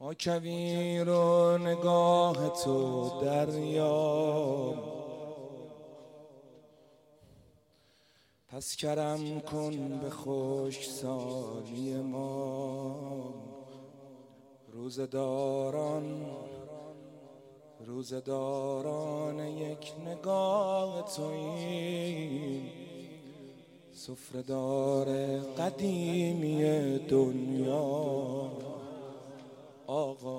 ما کویر و نگاه تو دریا، پس کرم کن به خشکسالی ما. روزداران یک نگاه توییم، سفره‌دار قدیمی دنیا. آقا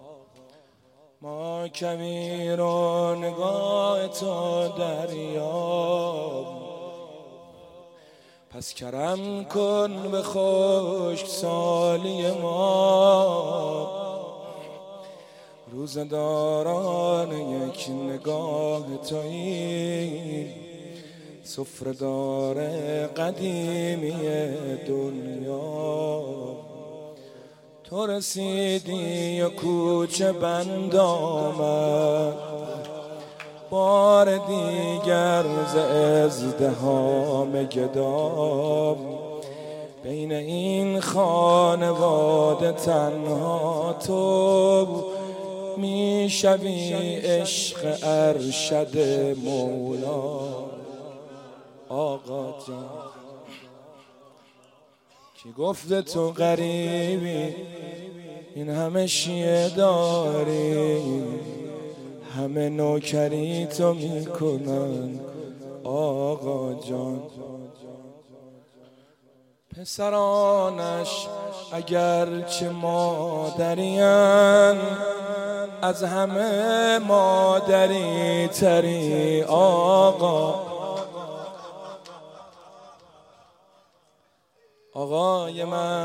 ما کویر و نگاه تو دریا، پس کرم کن به خشکسالی ما. روزداران یک نگاه توییم، سفره‌دار قدیمی دنیا. تو رسیدی و کوچه بند آمد، بار دیگر ز ازدحام گدا. بین این خانواده تنها تو میشوی عشق ارشد مولا. آقا جان کی گفته تو غریبی، این همه شیعه داری، همه نوکری تو میکنن. آقا جان پسرانش اگرچه مادرین، از همه مادری تری. آقای من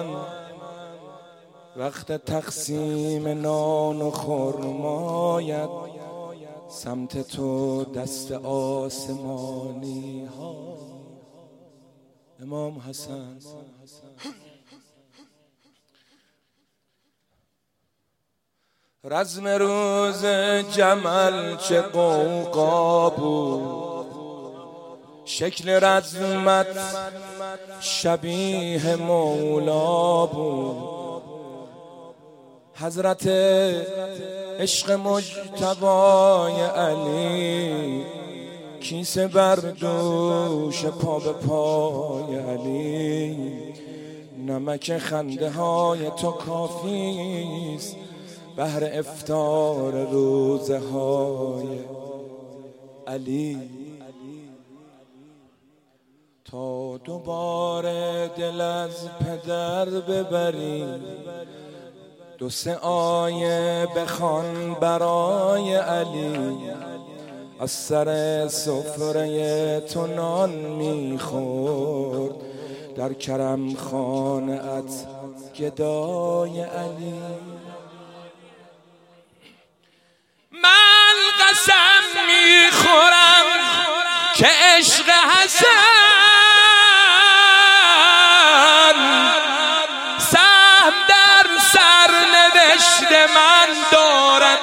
وقت تقسیم نان و خرمایت، سمت تو دست آسمانی ها. امام حسن رزم روز جمل چه غوغا بود، شکل رزمت شبیه مولا بود. حضرت عشق مجتبی علی، کیسه بر دوش پا به پای علی. نمک خنده های تو کافیست بهر افطار روزه های علی. تا دوباره دل از پدر ببری، دو سه آیه بخوان برای علی. از سر سفره تو نان میخورد، در کرم خانه‌ات گدای علی. من قسم میخورم که عشق حسن سهم در سرنوشت من دارد.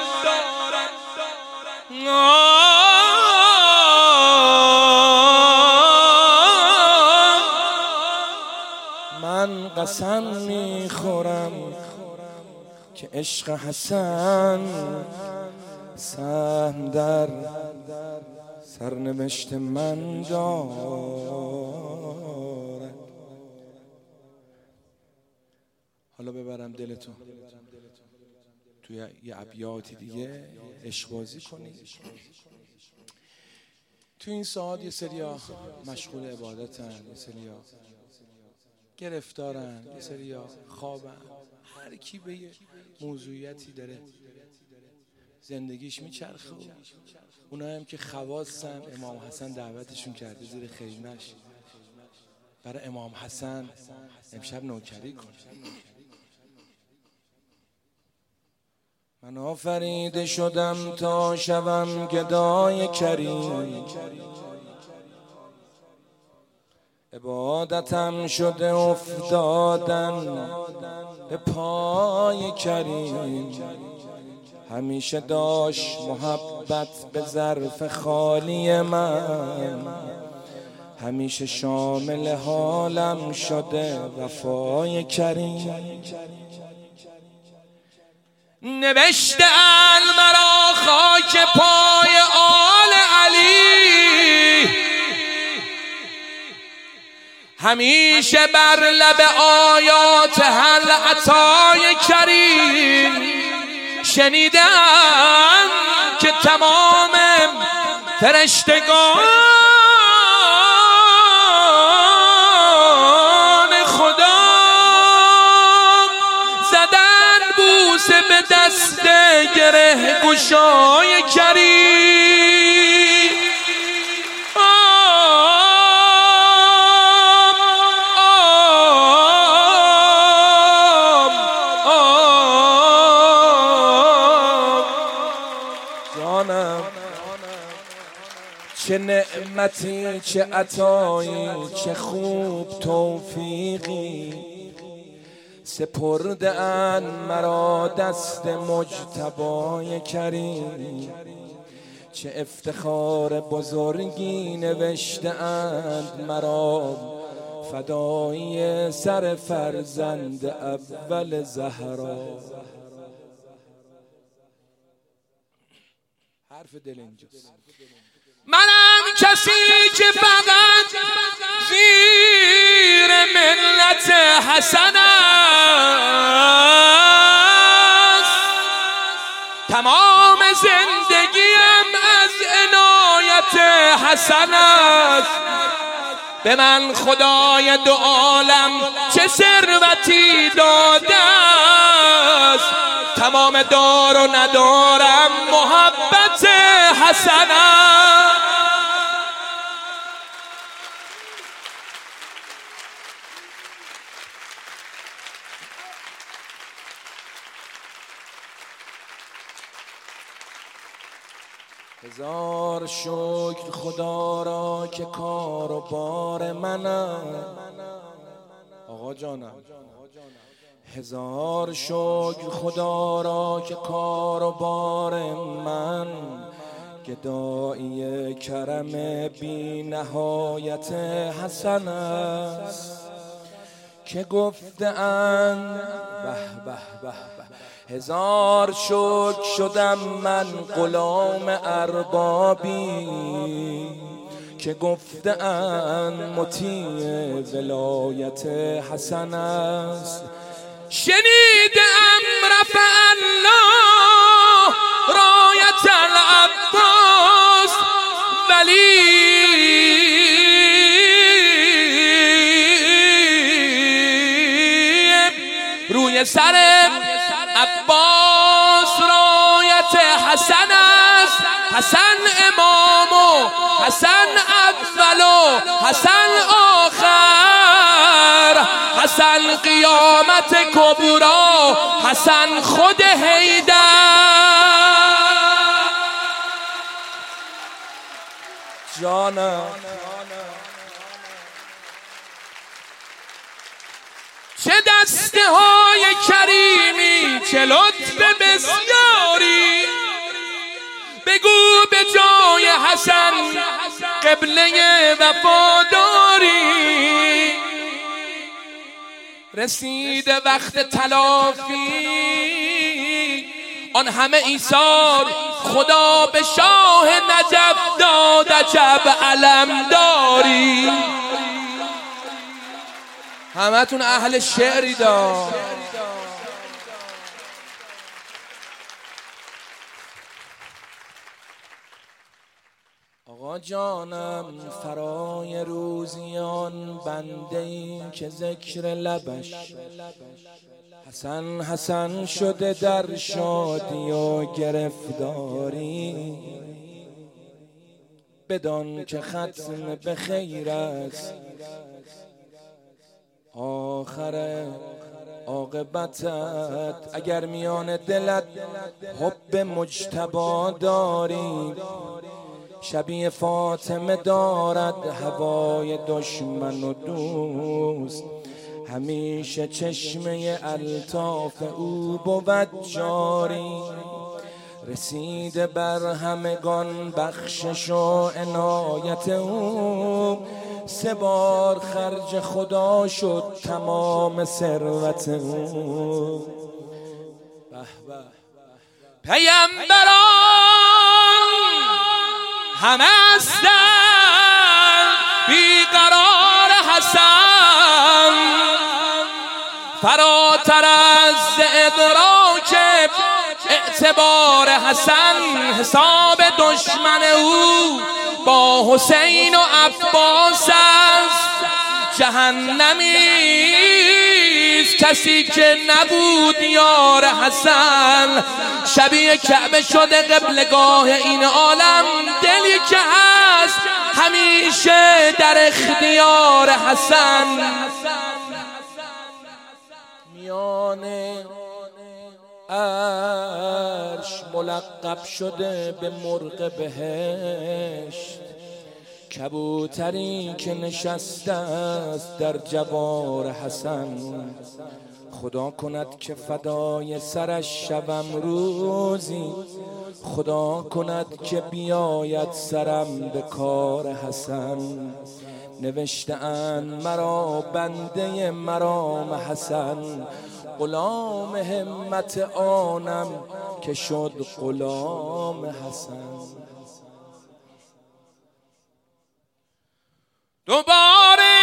من قسم میخورم که عشق حسن سهم در سرنوشت من دارد. حالا ببرم دلتو توی یه ابیاتی دیگه عشق بازی کنی. تو این ساعت یه سریا مشغول عبادتن، یه سریا گرفتارن، یه سریا خوابن. هر کی به یه موضوعیتی داره زندگیش میچرخه. اونا هم که خواصن، امام حسن دعوتشون کرده زیر خیمه‌اش برای امام حسن امشب نوکری کن. من آفریده شدم تا شوم گدای کریم، عبادتم شده افتادن به پای کریم. همیشه داشت محبت به ظرف خالی من، همیشه شامل حالم شده وفای کریم. نوشتن مرا خاک پای آل علی، همیشه بر لب آیات هل عطای کریم شنیدم که تمام فرشتگان خدا زدن بوسه به دست گره گشای کریم. چه نعمتی، چه عطایی، چه خوب توفیقی سپرده اند مرا دست مجتبای کریم. چه افتخار بزرگی نوشته اند مرا فدایی سر فرزند اول زهرا. حرف دل اینجاست. منم کسی که فقط زیر ملت حسن است، تمام زندگیم از عنایت حسن است. به من خدای دو عالم چه ثروتی داده است، تمام دار و ندارم محبت حسن است. هزار شکر خدا را که کار و بار منم. آقا جانم هزار شکر خدا را که کار و بار من گدایی کرم بی نهایت حسن است. که گفتند به به به به، هزار شکر شدم من غلام اربابی که گفتند مطیع ولایت حسن است. شنیدم رفع الله رایت العباس، ولی روی سر عباس رایت حسن است. حسن امام و حسن اول و حسن آخر، حسن قیامت کبرا، حسن خود حیدر. جانم چه دسته های کریمی، چه لطف بسیاری، بگو به جای حسن قبله وفاداری. رسید وقت تلافی آن همه ایثار، خدا به شاه نجف داد عجب علمداری. همتون اهل شعری دا. آقا جانم فرای روزیان بنده این که ذکر لبش حسن حسن شده در شادی و گرفتاری. بدان که ختم به خیر است آخر عاقبتت، اگر میان دلت حب مجتبی داری. شبیه فاطمه دارد هوای دشمن و دوست، همیشه چشمه الطاف او بود جاری. رسیده بر همگان بخشش و عنایت او، 3 بار خرج خدا شد تمام ثروت او. به به پیامبران همه هستند بیقرار حسن، فراتر از ادراک اعتبار حسن حساب دشمن او با حسین و عباس است. جهنمیست کسی که نبود یار حسن، شبیه کعبه شده قبلگاه این عالم، دلی که هست همیشه در اختیار حسن. میان عرش ملقب شده به مرغ بهشت، کبوتری که نشسته است در جوار حسن. خدا کند که فدای سرش شوم روزی، خدا کند که بیاید سرم به کار حسن. نوشته اند مرا بنده مرام حسن، غلام همت آنم که شد غلام حسن. دوباره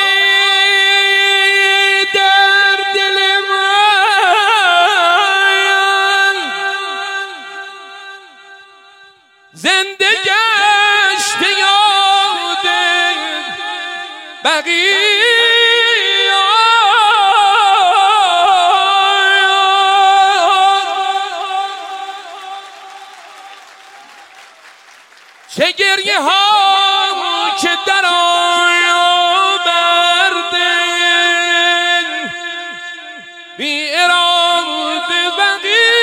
در دل من زنده گشت یاد بقیه، چه گریه ها که در آوردن بی اراده بقیه.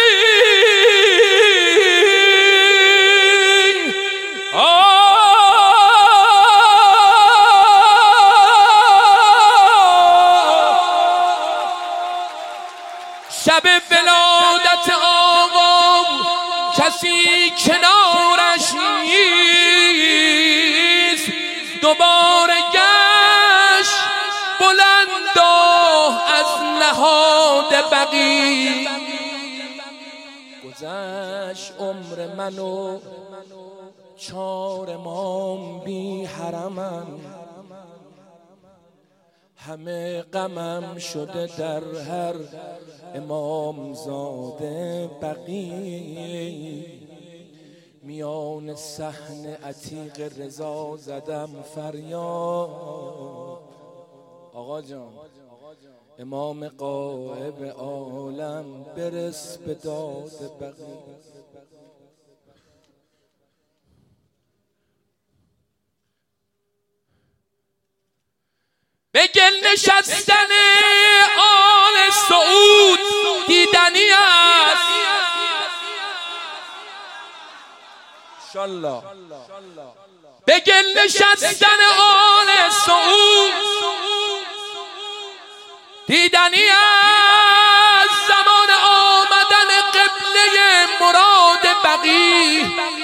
شب ولادت آقا کسی کنارش نیست، دوباره گشت بلنداه از نهاد بقی. گذشت عمر منو 4 امام بی حرمم، همه غمم شده در هر امام زاده بقی. میان صحن عتیق رضا زدم فریاد، آقا جان امام غائب عالم برس به داد بقی. به گل نشستن آل سعود دیدنی است، انشالله. به گل نشستن آل سعود دیدنی است، زمان آمدن قبله مراد بقی.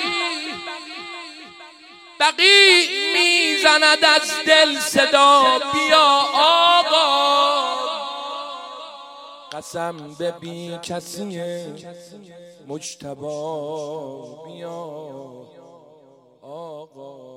بقی میزند از دل صدا بیا آقا، قسم به بی کسی مجتبی بیا آقا.